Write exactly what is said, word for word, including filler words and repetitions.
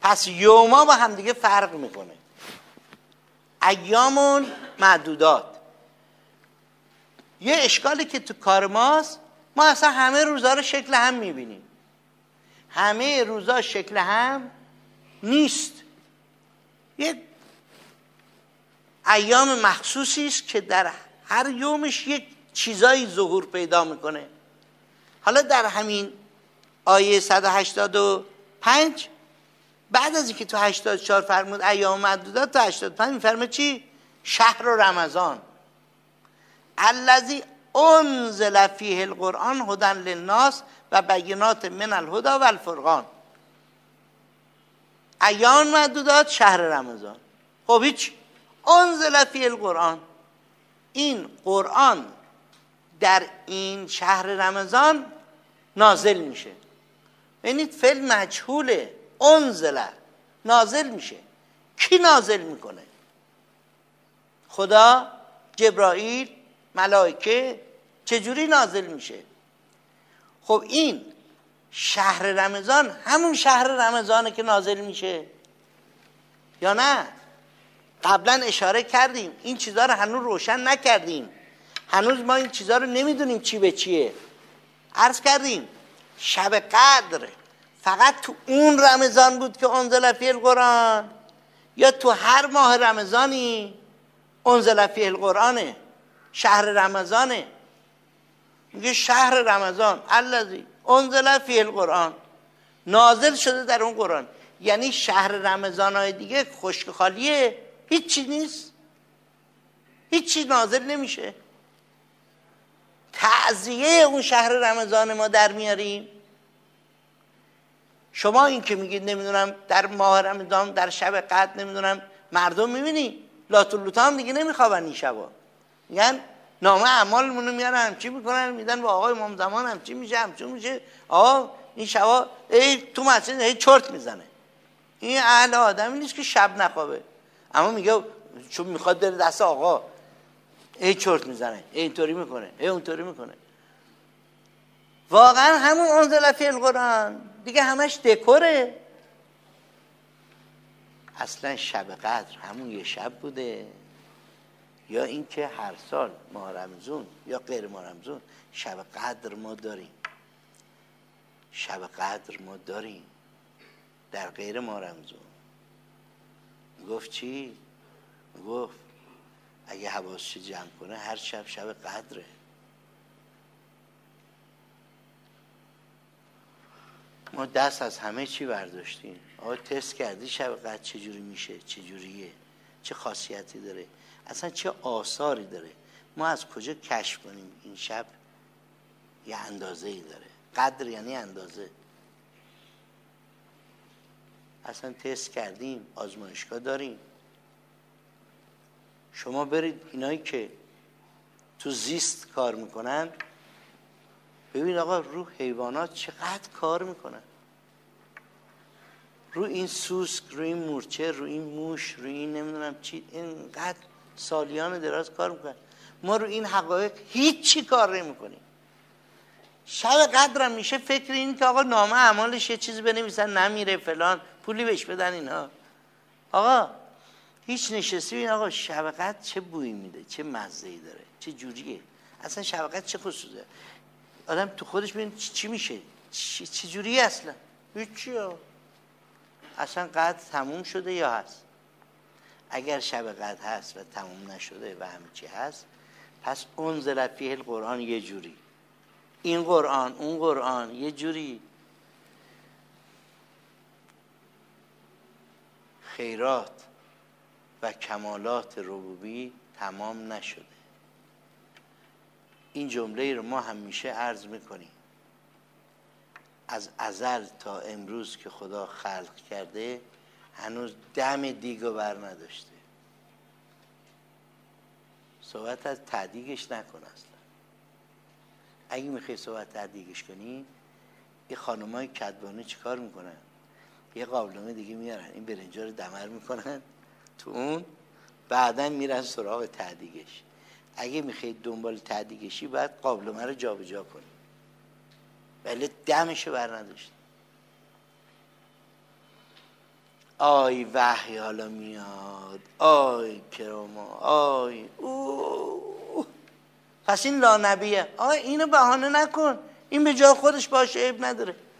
پس یوما با هم دیگه فرق میکنه. ایامون معدودات. یه اشکالی که تو کار ماست، ما اصلا همه روزا رو شکل هم میبینیم. همه روزا شکل هم نیست. یه ایام مخصوصی است که در هر یومش یک چیزایی ظهور پیدا میکنه. حالا در همین آیه صد و هشتاد و پنج بعد از اینکه تو هشتاد و چهار فرمود ایام معدودات، تو هشتاد و پنج میفرمه چی؟ شهر رمضان الذی انزل فیه القرآن هدی للناس و بینات من الهدی و الفرقان. ایام معدودات شهر رمضان. خب هیچ، انزل فیه القرآن، این قرآن در این شهر رمضان نازل میشه. ببینید فعل مجهوله، انزل نازل میشه. کی نازل میکنه؟ خدا، جبرائیل، ملائکه؟ چجوری نازل میشه؟ خب این شهر رمضان همون شهر رمضانه که نازل میشه یا نه؟ قبلا اشاره کردیم این چیزها رو هنوز روشن نکردیم، هنوز ما این چیزها رو نمیدونیم چی به چیه. عرض کردیم شب قدر فقط تو اون رمضان بود که انزل فیه القرآن، یا تو هر ماه رمضانی انزل فیه القرآنه؟ شهر رمضانه. میگه شهر رمضان الذی انزل فیه القرآن، نازل شده در اون قرآن. یعنی شهر رمضان های دیگه خشک خالیه، هیچ چی نیست، هیچ چی نازل نمیشه. تعزیه اون شهر رمضان ما در میاریم. شما این که میگید نمیدونم در ماه رمضان در شب قدر نمیدونم مردم میبینی لاتولوتا هم دیگه نمیخوابن این شبا، میگن نامه اعمالمونو میارن همچی میکنن میدن با آقای امام زمان همچی میشه همچون میشه. آقا این شبا ای تو مسجد ای چرت میزنه. این اهل آدمی نیست که شب نخوابه، اما میگه چون میخواد بره دست آقا ای چرت میزنه، ای اینطوری میکنه، ای اونطوری میکنه. واقعا همون انزل فیه القرآن دیگه همش دکوره. اصلا شب قدر همون یه شب بوده، یا اینکه هر سال ماه رمضان یا غیر ماه رمضان شب قدر ما داریم. شب قدر ما داریم در غیر ماه رمضان. گفت چی؟ گفت اگه حواسش جمع کنه هر شب شب قدره. ما دست از همه چی برداشتیم. آقا تست کردی شب قدر چجوری میشه، چجوریه، چه خاصیتی داره، اصلا چه آثاری داره؟ ما از کجا کشف کنیم این شب یه اندازه ای داره؟ قدر یعنی اندازه. اصلا تست کردیم، آزمایشگاه داریم. شما برید اینایی که تو زیست کار میکنن ببین آقا رو حیوانات چقدر کار میکنن، رو این سوسک، رو این مورچه، رو این موش، رو این نمیدونم چی، اینقدر سالیان دراز کار میکنن. ما رو این حقایق هیچی کار نمیکنیم. شب قدرم میشه فکر این که آقا نامه اعمالش یه چیزی بنویسن نمیره فلان، پولی بهش بدن اینا. آقا هیچ نشستی این آقا شب قدر چه بویی میده، چه مزه‌ای داره، چه جوریه، اصلا شب قدر چه خصوصیه؟ آدم تو خودش ببین چی میشه، چه چی جوریه اصلا؟ هیچی ها. اصلا قدر تموم شده یا هست؟ اگر شب قدر هست و تموم نشده و همه چی هست، پس انزل فیه القرآن یه جوری، این قرآن اون قرآن یه جوری. خیرات و کمالات ربوبی تمام نشده. این جمله رو ما همیشه عرض میکنیم. از ازل تا امروز که خدا خلق کرده هنوز دم دیگو بر نداشته. صحبت از تعدیگش نکن اصلا. اگه میخوای صحبت تعدیگش کنی، این خانمای کدبانه چیکار میکنن؟ یه قابلمه دیگه میارن این برنجا رو دمر میکنن تو اون، بعدن میرن سراغ تعدیگش. اگه میخوای دنبال تعدیگشی باید قابلمه رو جابجا کنی، ولی دمشو بر نداشت. آی وحی حالا میاد، آی کراما، آی اوه. پس این لانبیه. آی اینو بهانه نکن، این به جای خودش باشه، عیب نداره.